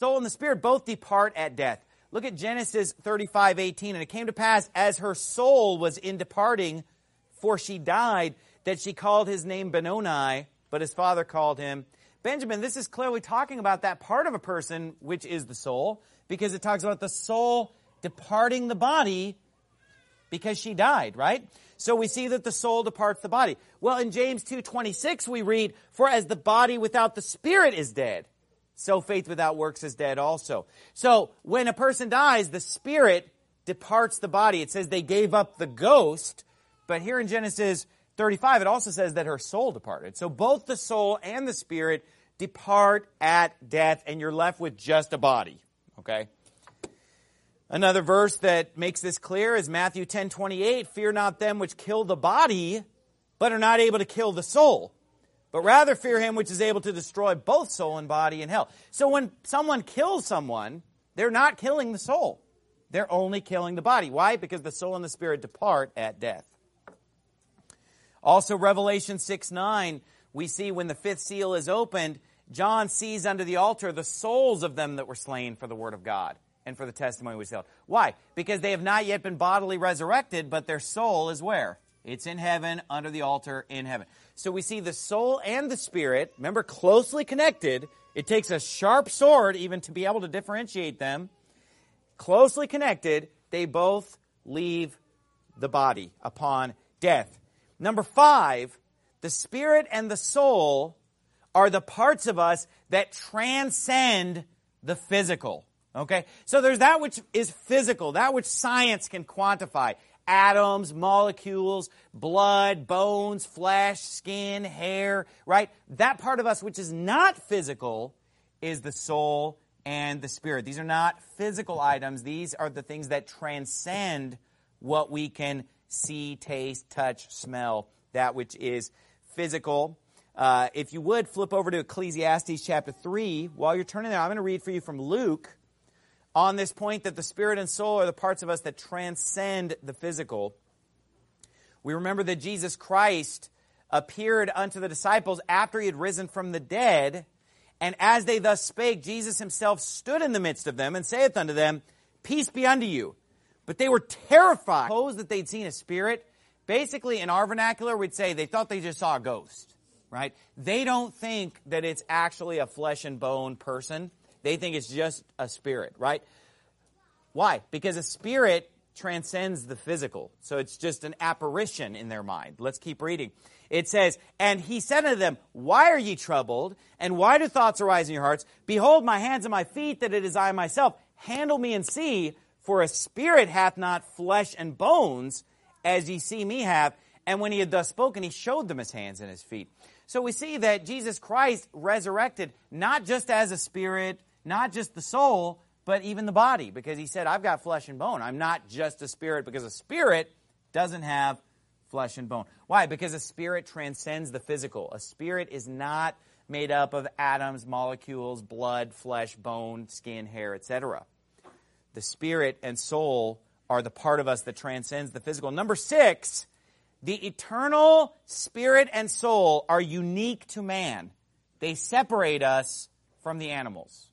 soul and the spirit both depart at death. Look at Genesis 35:18. And it came to pass, as her soul was in departing, for she died, that she called his name Benoni, but his father called him Benjamin. This is clearly talking about that part of a person, which is the soul, because it talks about the soul departing the body because she died, right? So we see that the soul departs the body. Well, in James 2:26 we read, for as the body without the spirit is dead, so faith without works is dead also. So when a person dies, the spirit departs the body. It says they gave up the ghost, but here in Genesis 35 it also says that her soul departed. So both the soul and the spirit depart at death, and you're left with just a body, okay? Another verse that makes this clear is Matthew 10:28. Fear not them which kill the body, but are not able to kill the soul, but rather fear him which is able to destroy both soul and body in hell. So when someone kills someone, they're not killing the soul. They're only killing the body. Why? Because the soul and the spirit depart at death. Also, Revelation 6:9, we see when the fifth seal is opened, John sees under the altar the souls of them that were slain for the word of God and for the testimony which they held. Why? Because they have not yet been bodily resurrected, but their soul is where? It's in heaven, under the altar, in heaven. So we see the soul and the spirit, remember, closely connected. It takes a sharp sword even to be able to differentiate them. Closely connected, they both leave the body upon death. Number 5, the spirit and the soul are the parts of us that transcend the physical. Okay? So there's that which is physical, that which science can quantify. Atoms, molecules, blood, bones, flesh, skin, hair, right? That part of us which is not physical is the soul and the spirit. These are not physical items. These are the things that transcend what we can see, taste, touch, smell, that which is physical. If you would, flip over to Ecclesiastes chapter 3. While you're turning there, I'm going to read for you from Luke on this point that the spirit and soul are the parts of us that transcend the physical. We remember that Jesus Christ appeared unto the disciples after he had risen from the dead, and as they thus spake, Jesus himself stood in the midst of them and saith unto them, peace be unto you. But they were terrified. Suppose that they'd seen a spirit. Basically, in our vernacular, we'd say they thought they just saw a ghost, right? They don't think that it's actually a flesh and bone person. They think it's just a spirit, right? Why? Because a spirit transcends the physical. So it's just an apparition in their mind. Let's keep reading. It says, and he said unto them, why are ye troubled? And why do thoughts arise in your hearts? Behold my hands and my feet, that it is I myself. Handle me and see, for a spirit hath not flesh and bones, as ye see me have. And when he had thus spoken, he showed them his hands and his feet. So we see that Jesus Christ resurrected not just as a spirit, not just the soul, but even the body. Because he said, I've got flesh and bone. I'm not just a spirit, because a spirit doesn't have flesh and bone. Why? Because a spirit transcends the physical. A spirit is not made up of atoms, molecules, blood, flesh, bone, skin, hair, etc. The spirit and soul are the part of us that transcends the physical. Number 6, the eternal spirit and soul are unique to man. They separate us from the animals.